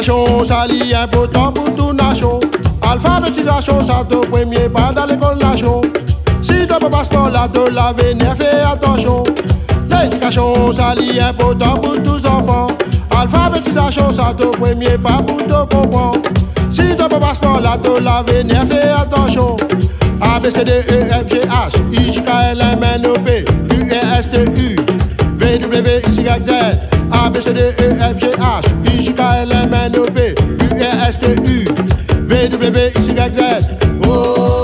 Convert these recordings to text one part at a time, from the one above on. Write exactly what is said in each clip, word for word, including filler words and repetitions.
L'éducation, ça lie important pour toute nation. Alphabétisation, ça te premier pas dans l'école nation. Si tu peux passeport là, te l'avenir, fais attention. L'éducation, ça lie important pour tous les enfants. Alphabétisation, ça te premier pas pour te comprendre. Si tu peux passeport là, te l'avenir, fais attention. A, B, C, D, E, F, G, H, I, J, K, L, M, N, O, P, Q, R, S, T, U, V, W, X, Y, Z. A, B, C, D, E, F, G, H, I, J, K, L, M, N, O, P, Q, R, S, T, U, V, W, X, Y, Z. Oh.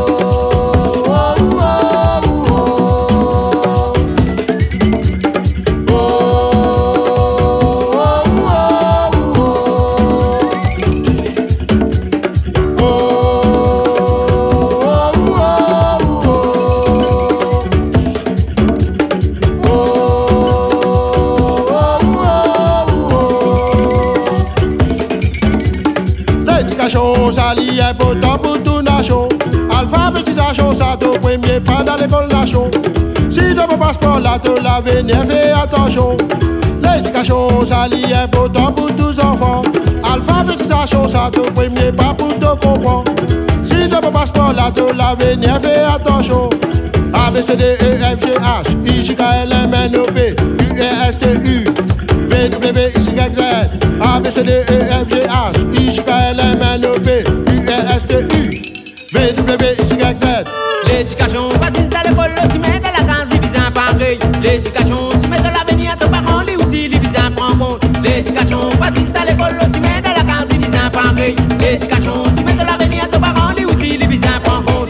Ça lie important pour toute nation. Alphabétisation, ça te premier pas dans l'école nation. Si tu veux passeport là, te l'avenir, fais attention. L'éducation, ça lie important pour tous les enfants. Alphabétisation, ça te premier pas pour te comprendre. Si tu veux passeport là, te l'avenir, fais attention. A, B, C, D, E, F, G, H, I, J, K, L, M, N, O, P, Q, R, S, T, U, V, W, X, Y, Z. A, B, C, D, E, F, G, H, I, J, K, L, M, N, O, P, Q, R, S, T, U, V, W, X, Y, Z. L'éducation fasciste à l'école, aussi met de la case divisée en pareil. L'éducation aussi met de l'avenir, ton parent, lui aussi, divisé en prend compte. L'éducation fasciste à l'école, aussi met de la case divisée en pareil. L'éducation aussi met de l'avenir, ton parent, lui aussi, divisé en prend compte.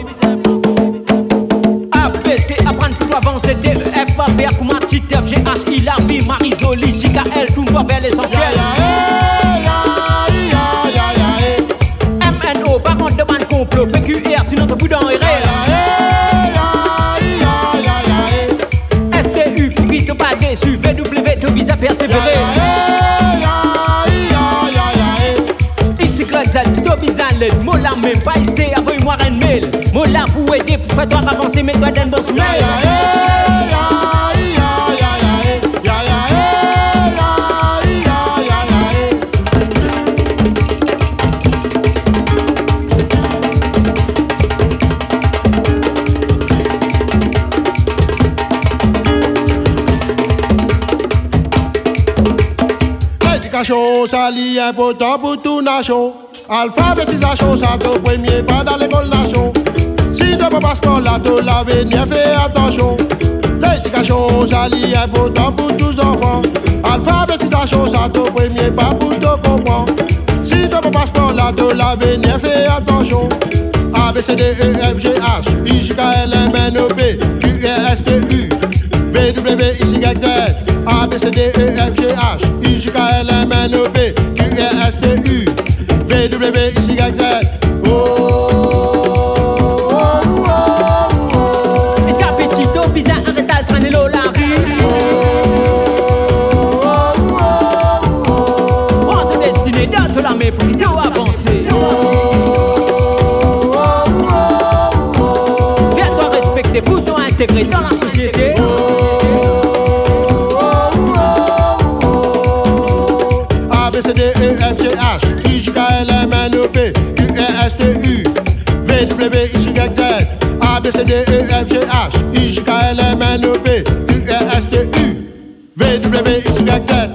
A, B, C, apprendre pour avancer, D, E, F, va faire comment T, F, G, H, I, la vie, Marisoli, J, K, L, tout va vers l'essentiel. Par contre, demande complot, P Q R, sinon te bout dans les rêves. S T U, pour qui te pas déçu, V W, te vise à persévérer. X, Y, Z, si te vise à l'aide, moi la même, pas hésiter, envoie-moi un mail. Moi là pour aider, pour faire toi avancer, mets-toi dans le bon sommeil. L'éducation, ça lie important pour toute nation. Alphabétisation, ça te premier pas dans l'école nation. Si tu veux passeport là, te l'avenir, fais attention. L'éducation, ça lie important pour tous les enfants. Alphabétisation, ça te premier pas pour te comprendre. Si tu veux passeport là, te l'avenir, fais attention. A, B, C, D, E, F, G, H, I, J, K, L, M, N, O, P, Q, R, S, T, U, V, W, X, Y, Z. A, B, C, D, E, F, G, H, I, J, K, L, M, N, O, P, Q, R, S, T, U, V, W, X, Y, Z. Oh, oh, oh, oh. Et ta petite eau bizarre, arrête à le traîner l'eau la rue. Oh, oh, oh, oh. Prends ton destinée dans ton la main pour qu'il t'aille avancer. Oh, oh, oh, oh. Viens-toi respecter pour t'en intégrer dans la société. A, B, C, D, E, F, G, H, I, J, K, L, M, N, O, P, Q, R, S, T, U, V, W, X, Y, Z. A, B, C, D, E, F, G, H, I, J, K, L, M, N, O, P, Q, R, S, T, U, V, W, X, Y, Z.